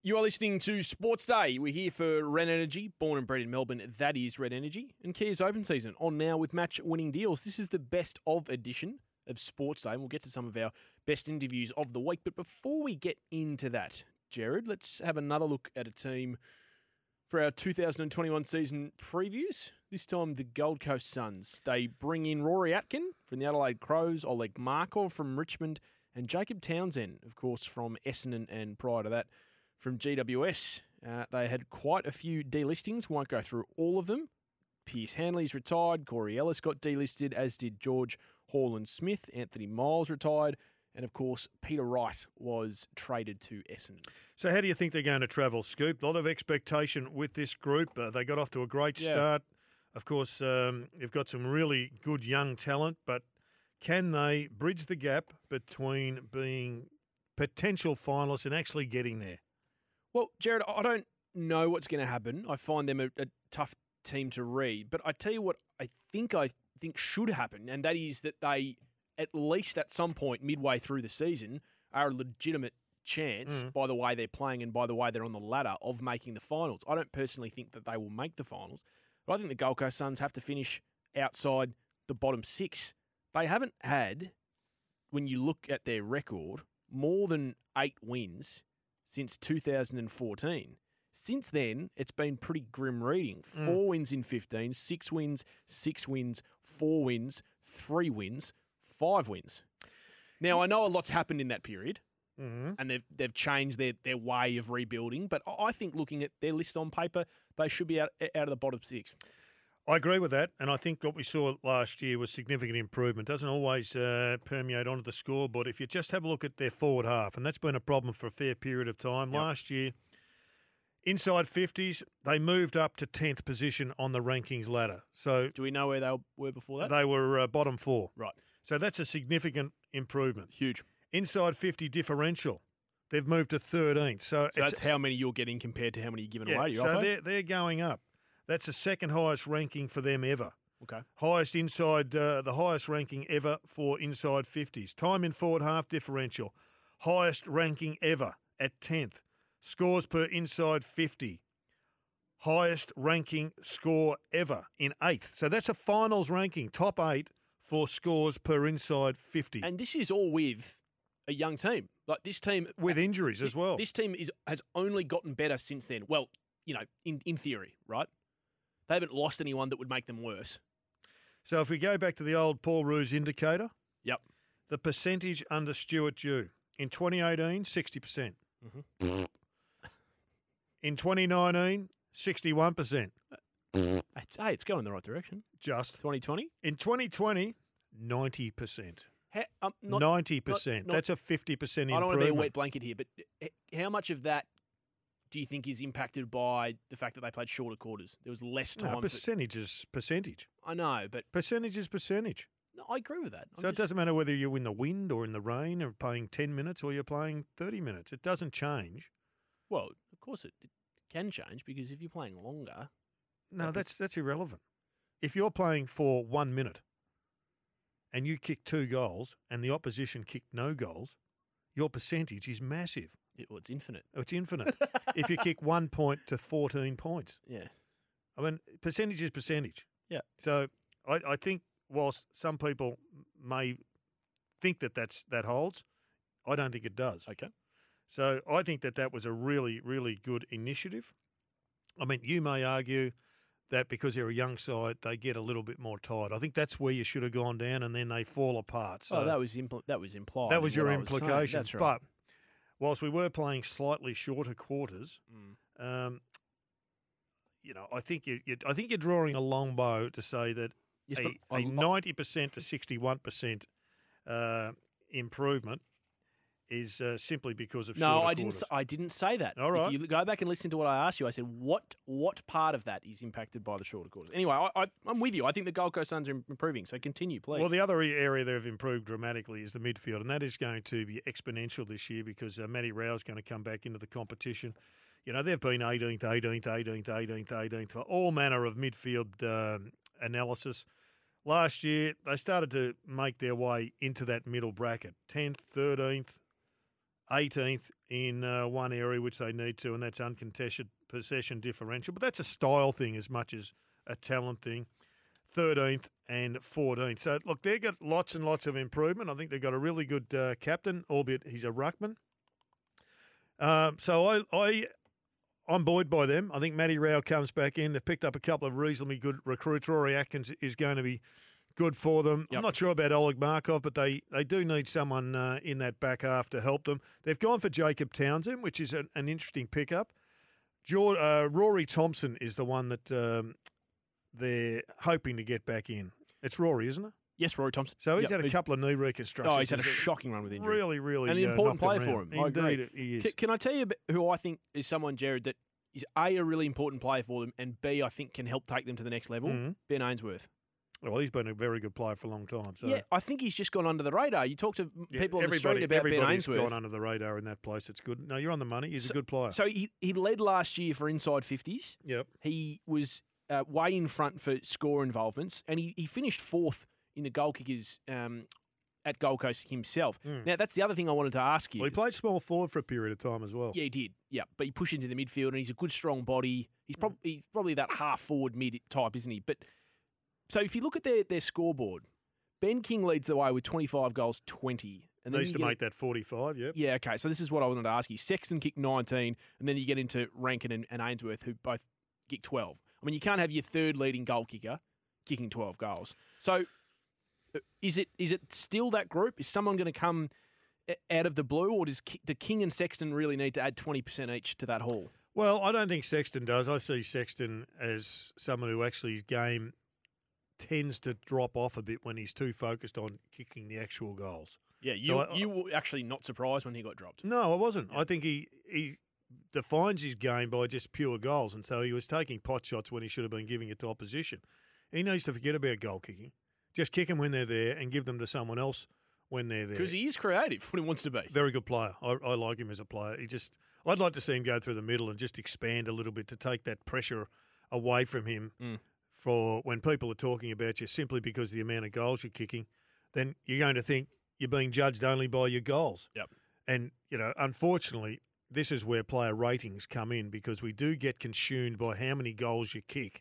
You are listening to Sports Day. We're here for Red Energy, born and bred in Melbourne. That is Red Energy. And Kia's open season on now with match-winning deals. This is the best of edition of Sports Day, and we'll get to some of our best interviews of the week. But before we get into that, Jared, let's have another look at a team for our 2021 season previews. This time, the Gold Coast Suns. They bring in Rory Atkin from the Adelaide Crows, Oleg Markov from Richmond, and Jacob Townsend, of course, from Essendon, and prior to that, from GWS. They had quite a few delistings. Won't go through all of them. Pierce Hanley's retired. Corey Ellis got delisted, as did George Hall-Smith. Anthony Miles retired. And, of course, Peter Wright was traded to Essendon. So how do you think they're going to travel, Scoop? A lot of expectation with this group. They got off to a great start. Of course, they've got some really good young talent, but can they bridge the gap between being potential finalists and actually getting there? Well, Jared, I don't know what's going to happen. I find them a tough team to read. But I tell you what I think should happen, and that is that they, at least at some point midway through the season, are a legitimate chance, by the way they're playing and by the way they're on the ladder, of making the finals. I don't personally think that they will make the finals, but I think the Gold Coast Suns have to finish outside the bottom six. They haven't had, when you look at their record, more than 8 wins since 2014. Since then, it's been pretty grim reading. 4 wins in 15, 6 wins, 6 wins, 4 wins, 3 wins, 5 wins. Now, I know a lot's happened in that period, and they've changed their way of rebuilding, but I think looking at their list on paper, they should be out of the bottom 6. I agree with that, and I think what we saw last year was significant improvement. Doesn't always permeate onto the scoreboard. If you just have a look at their forward half, and that's been a problem for a fair period of time. Yep. Last year, inside 50s, they moved up to 10th position on the rankings ladder. So, do we know where they were before that? They were bottom 4. Right. So that's a significant improvement. Huge. Inside 50 differential, they've moved to 13th. So that's how many you're getting compared to how many you're giving away. So they're going up. That's the second highest ranking for them ever. Okay. Highest inside, the highest ranking ever for inside 50s. Time in forward half differential, highest ranking ever at 10th. Scores per inside 50, highest ranking score ever in 8th. So that's a finals ranking, top 8 for scores per inside 50. And this is all with a young team. Like this team with injuries as well. This team has only gotten better since then. Well, in theory, right? They haven't lost anyone that would make them worse. So if we go back to the old Paul Roos indicator, yep, the percentage under Stuart Dew in 2018, 60%. Mm-hmm. In 2019, 61%. It's going in the right direction. Just 2020. In 2020, 90%. 90%. That's a 50% improvement. I don't want to be a wet blanket here, but how much of that do you think is impacted by the fact that they played shorter quarters? There was less time. No, percentage is percentage. I know, but percentage is percentage. No, I agree with that. It doesn't matter whether you're in the wind or in the rain or playing 10 minutes or you're playing 30 minutes. It doesn't change. Well, of course it can change because if you're playing longer... No, that's irrelevant. If you're playing for 1 minute and you kick 2 goals and the opposition kicked no goals, your percentage is massive. It's infinite. It's infinite. If you kick 1 point to 14 points. Yeah. I mean, percentage is percentage. Yeah. So I think whilst some people may think that holds, I don't think it does. Okay. So I think that was a really, really good initiative. I mean, you may argue that because they're a young side, they get a little bit more tired. I think that's where you should have gone down, and then they fall apart. So that was implied. That was your implication. That's right. But whilst we were playing slightly shorter quarters, I think you're drawing a long bow to say that a 90% to 61% improvement is simply because of shorter quarters. I didn't say that. All right. If you go back and listen to what I asked you, I said, what part of that is impacted by the shorter quarters? Anyway, I'm with you. I think the Gold Coast Suns are improving, so continue, please. Well, the other area they've improved dramatically is the midfield, and that is going to be exponential this year because Matty Rau's going to come back into the competition. They've been 18th for all manner of midfield analysis. Last year, they started to make their way into that middle bracket, 10th, 13th, 18th, in one area which they need to, and that's uncontested possession differential. But that's a style thing as much as a talent thing. 13th and 14th. So, look, they've got lots and lots of improvement. I think they've got a really good captain, albeit he's a ruckman. So I'm buoyed by them. I think Matty Rao comes back in. They've picked up a couple of reasonably good recruits. Rory Atkins is going to be good for them. Yep. I'm not sure about Oleg Markov, but they do need someone in that back half to help them. They've gone for Jacob Townsend, which is an interesting pickup. Rory Thompson is the one that they're hoping to get back in. It's Rory, isn't it? Yes, Rory Thompson. So he's had a couple of knee reconstructions. Oh, he's had a shocking run with injury. Really, really and an important knocked player around. for him. Indeed, he is. Can I tell you who I think is someone, Jared, that is A, a really important player for them, and B, I think can help take them to the next level? Mhm. Ben Ainsworth. Well, he's been a very good player for a long time. So. Yeah, I think he's just gone under the radar. You talk to people on the street about Ben everybody's Ainsworth. gone under the radar in that place. It's good. No, you're on the money. He's a good player. So he led last year for inside 50s. Yep. He was way in front for score involvements, and he finished fourth in the goal kickers at Gold Coast himself. Now, that's the other thing I wanted to ask you. Well, he played small forward for a period of time as well. Yeah, he did. Yeah, but he pushed into the midfield, and he's a good, strong body. He's probably that half-forward mid type, isn't he? But so if you look at their scoreboard, Ben King leads the way with 25 goals, 20. And then Needs to make that 45, yep. Yeah, okay. So this is what I wanted to ask you. Sexton kicked 19, and then you get into Rankin and Ainsworth, who both kicked 12. I mean, you can't have your third leading goal kicker kicking 12 goals. So is it still that group? Is someone going to come out of the blue, or do King and Sexton really need to add 20% each to that haul? Well, I don't think Sexton does. I see Sexton as someone who actually his game tends to drop off a bit when he's too focused on kicking the actual goals. Yeah, you were actually not surprised when he got dropped. No, I wasn't. Yeah. I think he defines his game by just pure goals, and so he was taking pot shots when he should have been giving it to opposition. He needs to forget about goal kicking. Just kick them when they're there and give them to someone else when they're there. Because he is creative when he wants to be. Very good player. I like him as a player. I'd like to see him go through the middle and just expand a little bit to take that pressure away from him for when people are talking about you simply because of the amount of goals you're kicking, then you're going to think you're being judged only by your goals. Yep. And, unfortunately, this is where player ratings come in because we do get consumed by how many goals you kick.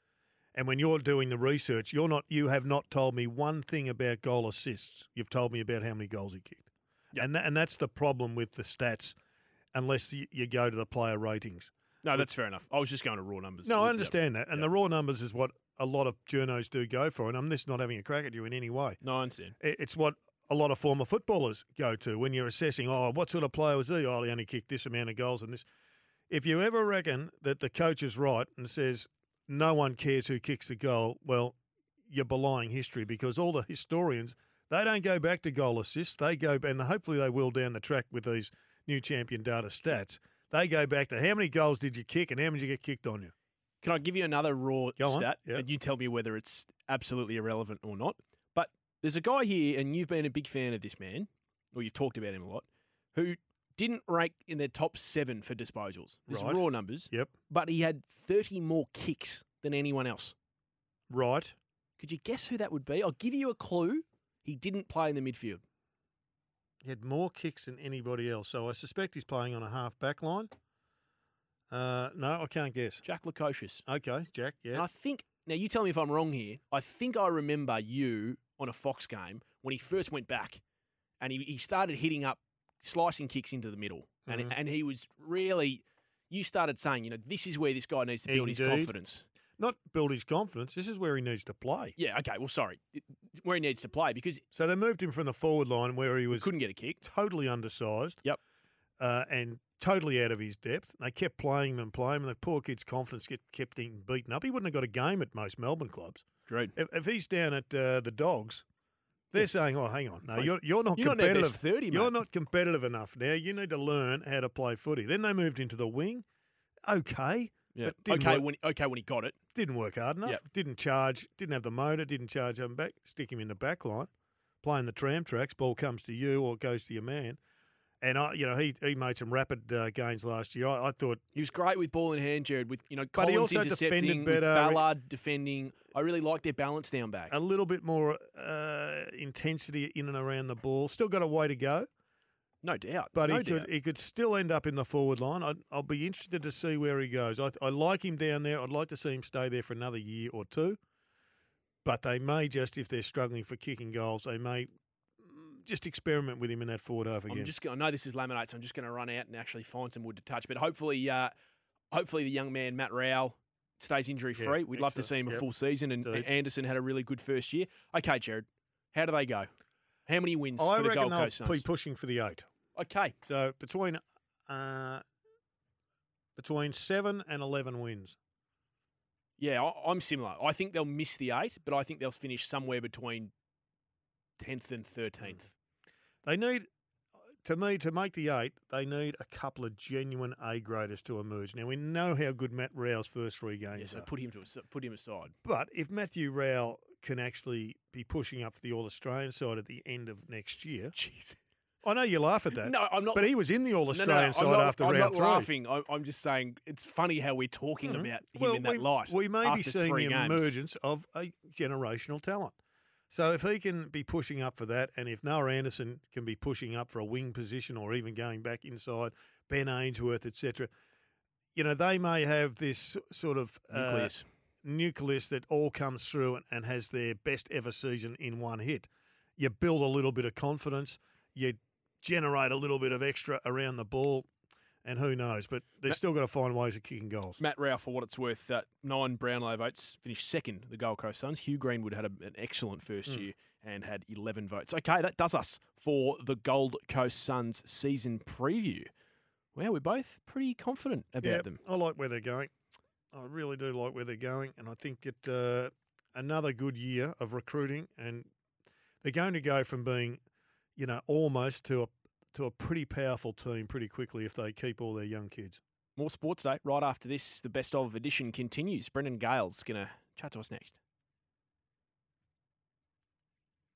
And when you're doing the research, you have not told me one thing about goal assists. You've told me about how many goals he kicked. Yep. And that's the problem with the stats unless you go to the player ratings. No, that's fair enough. I was just going to raw numbers. No, I understand that. And the raw numbers is what a lot of journos do go for. And I'm just not having a crack at you in any way. No, I understand. It's what a lot of former footballers go to when you're assessing, what sort of player was he? Oh, he only kicked this amount of goals and this. If you ever reckon that the coach is right and says no one cares who kicks the goal, well, you're belying history because all the historians, they don't go back to goal assists. They go, and hopefully they will down the track with these new champion data stats. They go back to how many goals did you kick and how many did you get kicked on you. Can I give you another raw stat? Yep. And you tell me whether it's absolutely irrelevant or not. But there's a guy here, and you've been a big fan of this man, or you've talked about him a lot, who didn't rank in their top 7 for disposals. There's Right. raw numbers. Yep. But he had 30 more kicks than anyone else. Right. Could you guess who that would be? I'll give you a clue. He didn't play in the midfield. He had more kicks than anybody else, so I suspect he's playing on a half-back line. No, I can't guess. Jack Lukosius. Okay, Jack, And yeah. I think, now you tell me if I'm wrong here, I think I remember you on a Fox game when he first went back and he started hitting up, slicing kicks into the middle. And he was really, you started saying, this is where this guy needs to build his Indeed. confidence. Not build his confidence. This is where he needs to play. Yeah, okay, well, sorry. Where he needs to play because So they moved him from the forward line where he was couldn't get a kick. totally undersized. Yep. And totally out of his depth. They kept playing him and playing him, and the poor kid's confidence kept getting beaten up. He wouldn't have got a game at most Melbourne clubs. Great. If he's down at the Dogs, they're saying, "Oh, hang on, no, Mate, you're not You're not their competitive. best 30, mate. You're not competitive enough now. You need to learn how to play footy." Then they moved into the wing. Okay, Yeah. but didn't Okay, work, when he got it. didn't work hard enough. Yep. Didn't charge. Didn't have the motor. Didn't charge him back. Stick him in the back line, playing the tram tracks. Ball comes to you or goes to your man. And he made some rapid gains last year. I thought, He was great with ball in hand, Jared, with, But he Collins also intercepting, defended with better. Ballard defending. I really like their balance down back. a little bit more intensity in and around the ball. Still got a way to go, No doubt. But no he doubt. could still end up in the forward line. I'll be interested to see where he goes. I like him down there. I'd like to see him stay there for another year or two. But they may just, if they're struggling for kicking goals, they may just experiment with him in that forward half again. I know this is Laminate, so I'm just going to run out and actually find some wood to touch. But hopefully the young man, Matt Rowell, stays injury-free. We'd love to see him a full season. And Anderson had a really good first year. Okay, Jared, how do they go? How many wins for the Gold Coast Suns? I reckon they'll be pushing for the 8. Okay. So between 7 and 11 wins. Yeah, I'm similar. I think they'll miss the 8, but I think they'll finish somewhere between 10th and 13th. They need, to me, to make the 8, they need a couple of genuine A-graders to emerge. Now, we know how good Matt Rowell's first 3 games are. So put him aside. But if Matthew Rowell can actually be pushing up for the All-Australian side at the end of next year. Jeez. I know you laugh at that. No, I'm not. But he was in the All-Australian side after round 3. I'm not laughing. I'm just saying it's funny how we're talking about him in that light. We may be after seeing 3 the games. emergence of a generational talent. So if he can be pushing up for that, and if Noah Anderson can be pushing up for a wing position or even going back inside, Ben Ainsworth, etc., they may have this sort of nucleus that all comes through and has their best ever season in one hit. You build a little bit of confidence. You generate a little bit of extra around the ball, and who knows? But they've still got to find ways of kicking goals. Matt Rowell, for what it's worth, 9 Brownlow votes, finished second, the Gold Coast Suns. Hugh Greenwood had an excellent first year and had 11 votes. Okay, that does us for the Gold Coast Suns season preview. Well, we're both pretty confident about them. I like where they're going. I really do like where they're going, and I think it another good year of recruiting, and they're going to go from being, almost to a pretty powerful team pretty quickly if they keep all their young kids. More Sports Day right after this. The best of edition continues. Brendan Gale's going to chat to us next.